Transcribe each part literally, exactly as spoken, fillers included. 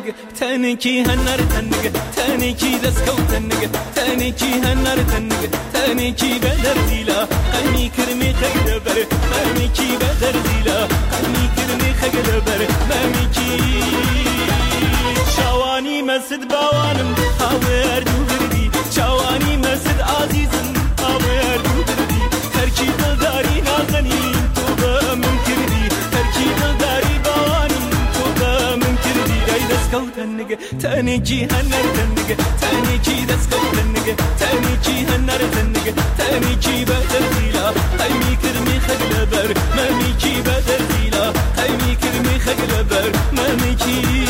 تنگ تنکی هنر تنگ تنکی دسکو تنگ تنکی هنر تنگ تنکی بدر دیلا قمی کرمی خیل بر ممیکی بدر دیلا قمی کرمی خیل بر ممیکی شوانی مسد باوانم هاور دو بردی شوانی مسد عزیزم هاور دو بردی هرکی دلداری نازنی تو با من کردی هرکی دلداری باوانم تو با من کردی ای دسکو تنگ تنکی هنر تنگ تنکی دسکو تنگ تنکی هنر تنگ تنکی بدر دیلا قمی کرمی خیل بر ممیکی بدر دیلا قمی کرمی خیل بر ممیکی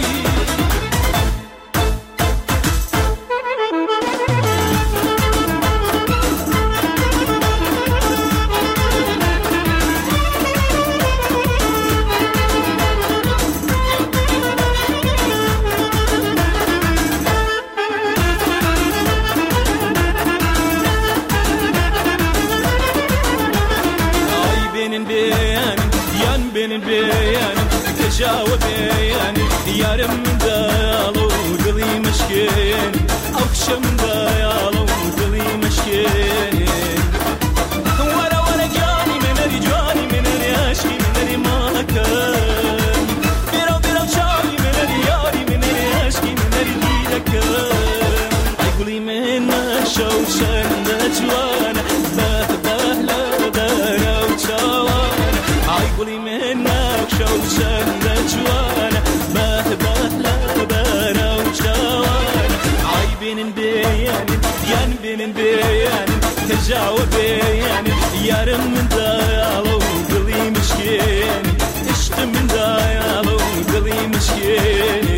تجاوب يعني يارم من دالو قلي مشكين أوكشم دالو قلي مشكين ولا ولا جاني من الجاني من الياشي من الماكن بيرو بيرو شاري من الياري من الياشي من الديدكن أقولي من شوشن نجوانا باه باه لا دانا وشوانا أقولي من شوشن نجوانا باه باه لا دانا وشوانا عايبين بيان ين بين بيان تجاوب بيان يارم من دايالو قلي مشكين اشت من دايالو قلي مشكين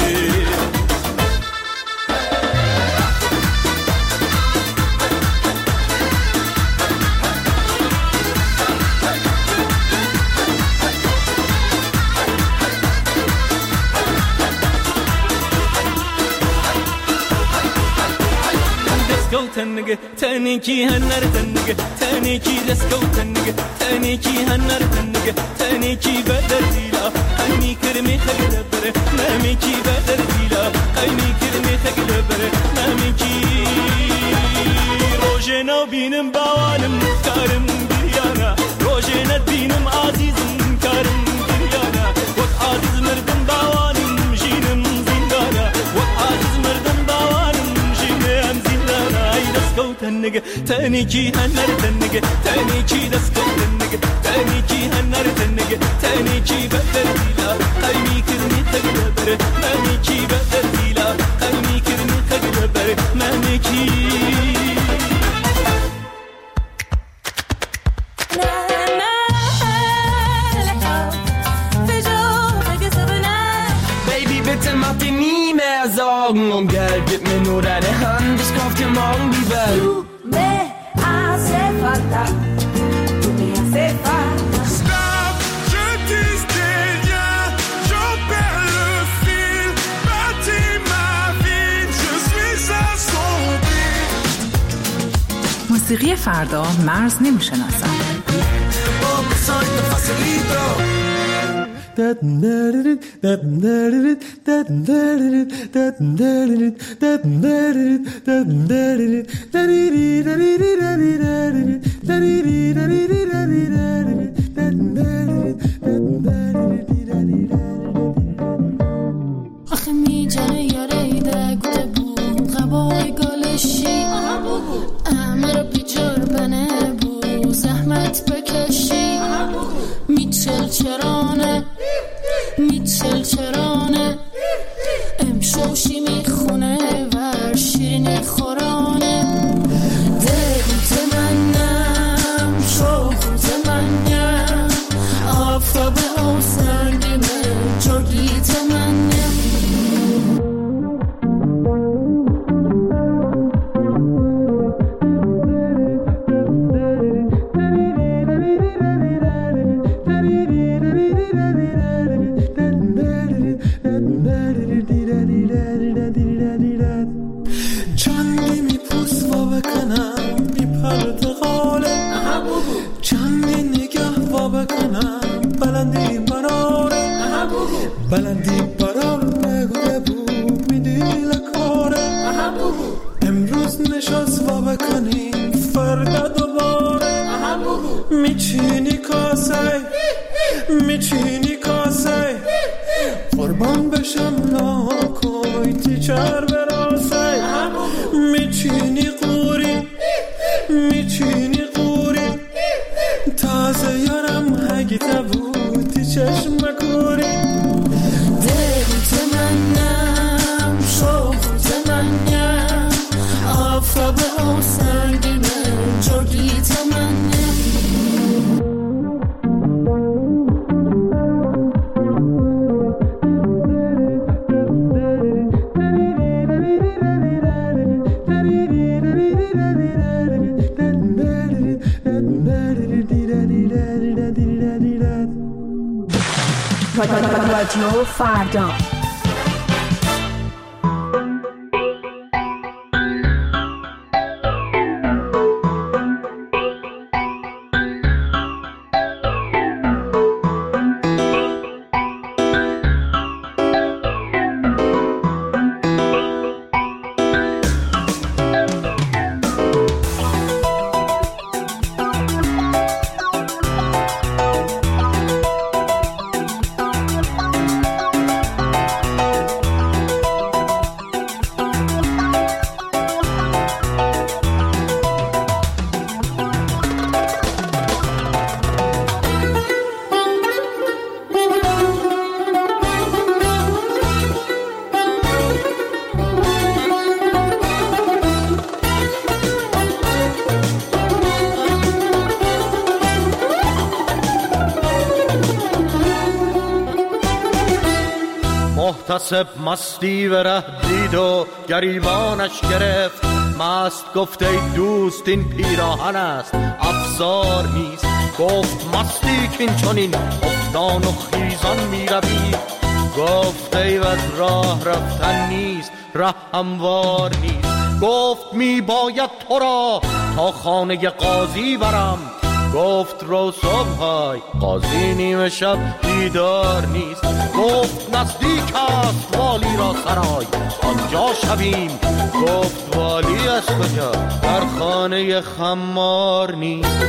تنگ تنکی هنر تنگ تنکی دسکو تنگ تنکی هنر تنگ تنکی بدر دیلا قمی کرمی خیل بر ممیکی بدر دیلا قمی کرمی خیل بر ممیکی روزنا بینم باوانم کارم بیانا روزنا بینم عزیزم کارم بیانا وقت عزیز مردم باوانم جینم زندانا وقت عزیز مردم باوانم جینم زندانا دسکو تنگ تنکی هنر تنگ تنکی دسکو تنگ تنکی هنر تنگ تنکی بدر دیلا قمی کرمی خیل بر ممیکی بدر دیلا قمی کرمی خیل بر ممیکی Mach dir nie mehr Sorgen um Geld, gib mir nur deine Hand, ich kauf dir morgen die Welt. Tu me hace falta, tu me hace falta. Stop, je dis des liens, j'en perds le fil, bâtis ma vie, je suis à son beat. موسیقی فردا مرز نمیشناسن. آخه میجره یاریده گوته بود غبای گالشی امر بیجار بنه بود زحمت بکشی میچل چرانه میچل چرانه امشوشی میخونه ور شیرینی خورانه دلت منم شوخت منم آفتاب او سنگیمه جوگیت منم بلندی برار بلندی برار بگو رسوا بکنی فردا دوباره میچینی کاسه میچینی کاسه قربان بشم ناکوی تیچر براسه میچینی قوری میچینی قوری تازه یارم هگی تبوتی چشم کوری دل تمنم شوق تمنم آفتاب او سنگینه جرگی تمنم رادیو فردا. محتسب مستی و ره دید و گریبانش گرفت مست گفت ای دوست این پیراهن است افزار نیست گفت مستی کین چنین افتان و خیزان می روی گفت ای از راه رفتن نیست ره هموار نیست گفت می باید تو را تا خانه قاضی برم گفت رو صبحای قاضی نیمه شب دیدار نیست گفت نزدیک است والی را سرای آنجا شویم گفت والی از کجا در خانه خمار نیست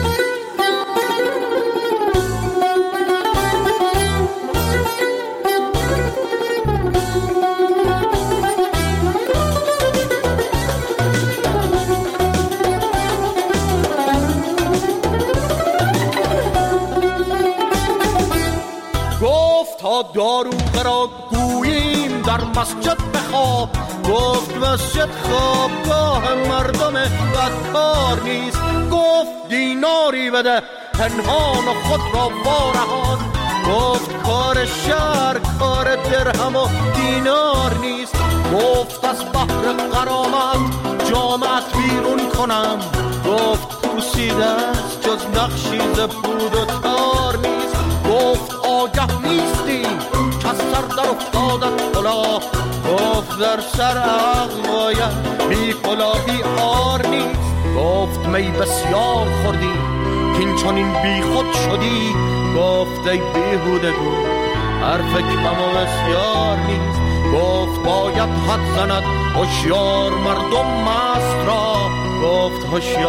تا داروغه را گوییم در مسجد بخواب گفت مسجد خوابگاه مردم بدکار نیست گفت دیناری بده پنهان و خود را وارهان گفت کار شهر کار درهم و دینار نیست گفت از بحر غرامت جامعت بیرون کنم گفت پوسیده است جز نقشی ز پود و تار نیست گفت آگه نیستی که سر در افتادت کلاه گفت در سر عقل باید بی کلاهی آر نیست گفت می بسیار خوردی کین چنین بی خود شدی گفت ای بیهودگو حرف کم و بسیار نیست گفت باید حد زند هوشیار مردم مست را گفت هوشیار